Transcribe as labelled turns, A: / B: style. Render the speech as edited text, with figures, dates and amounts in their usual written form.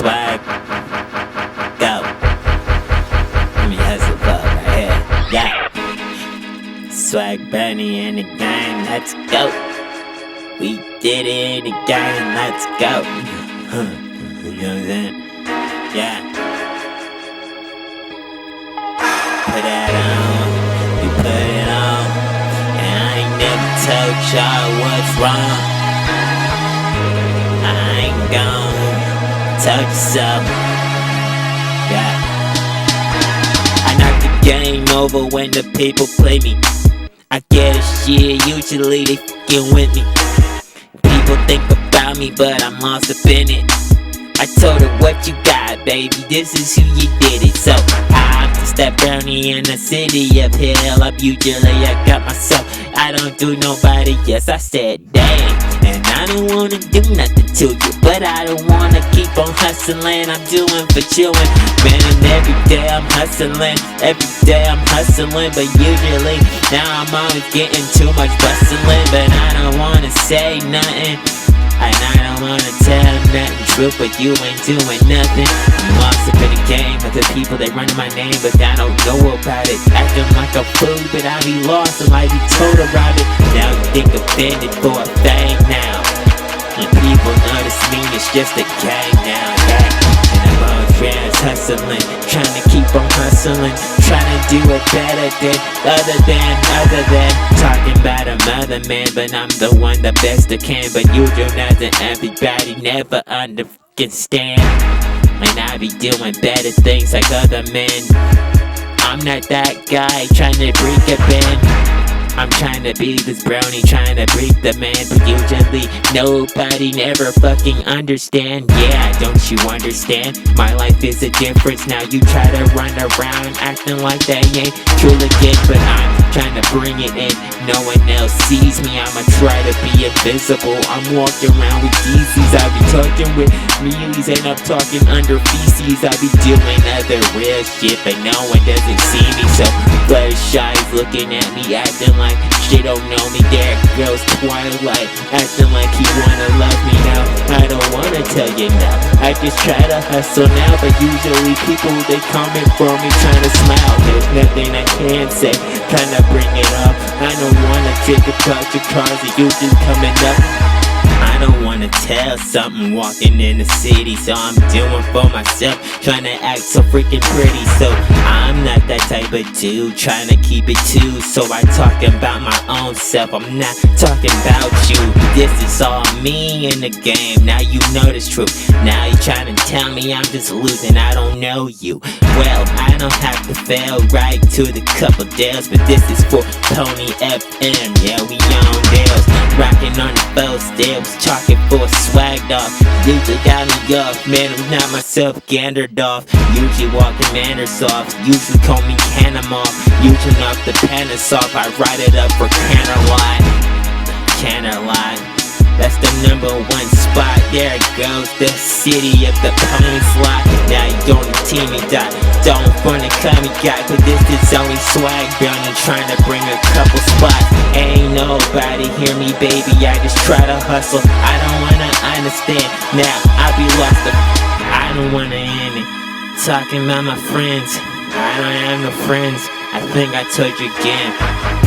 A: swag. Go. Let me hustle up right here. Yeah. Swag Bunny in the game, let's go. We did it in the game, let's go. You know what I'm saying? Yeah. Put that on, we put it on. And I ain't never told y'all what's wrong. I ain't gon' tell you so. Yeah. I knock the game over when the people play me. I get a shit, usually they fucking with me. People think about me, but I'm lost up in it. I told her what you got, baby, this is who you did it. So I'm just that brownie in the city of hell. Up usually I got myself, I don't do nobody else. I said damn, and I don't wanna do nothing to you, but I don't wanna keep on hustling. I'm doing for chillin', man, and every day I'm hustling. Every day I'm hustling, but usually now I'm always getting too much bustling. But I don't wanna say nothing, and I don't wanna tell nothing true, but you ain't doing nothing. I'm lost up in the game of the people that run my name, but I don't know about it. Acting like a fool, but I be lost and I be told about it. Now you think I'm bended for a thing now, and people notice me, it's just a game now, yeah. And I'm always hustling, trying to keep on hustling, trying to do it better than other than talking about another man, but I'm the one the best I can. But you do nothing, everybody never understand. And I be doing better things like other men. I'm not that guy trying to break a band. I'm trying to be this brownie, trying to break the man, but usually nobody never fucking understand. Yeah, don't you understand? My life is a difference. Now you try to run around acting like they ain't true again, but I'm trying to bring it in. No one else sees me, I'ma try to be invisible. I'm walking around with Yeezys, I be talking with mealies, and I'm talking under feces. I be doing other real shit, but no one doesn't see me. So Fluttershy is looking at me, acting like she don't know me. There goes Twilight, acting like he wanna love me now. I don't wanna tell you now, I just try to hustle now, but usually people they coming for me trying to smile. There's nothing I can say, trying to bring it up. I don't wanna think about your cars that you just coming up. I don't wanna tell something walking in the city, so I'm doing for myself, trying to act so freaking pretty. So I'm not that type of dude, trying to keep it too. So I talking about my own self, I'm not talking about you. This is all me in the game, now you know this truth. Now you trying to tell me I'm just losing, I don't know you. Well, I don't have to fail right to the couple deals, but this is for Pony FM, yeah, we on deals. Rocking on the boat stills, talking for a swagged off. Usually got me off, man, I'm not myself gandered off. Usually walking manners off, usually call me Canamon. Usually off the panics off, I ride it up for Canterlot. Canterlot, that's the #1 spot. There it goes, the city of the pony slot. Now you don't team me dot, don't wanna call me guy, but this is only swag brownie trying to bring a couple spots. Ain't nobody hear me, baby, I just try to hustle. I don't wanna understand, now I be lost up. I don't wanna end it, talking about my friends, I don't have no friends. I think I told you again,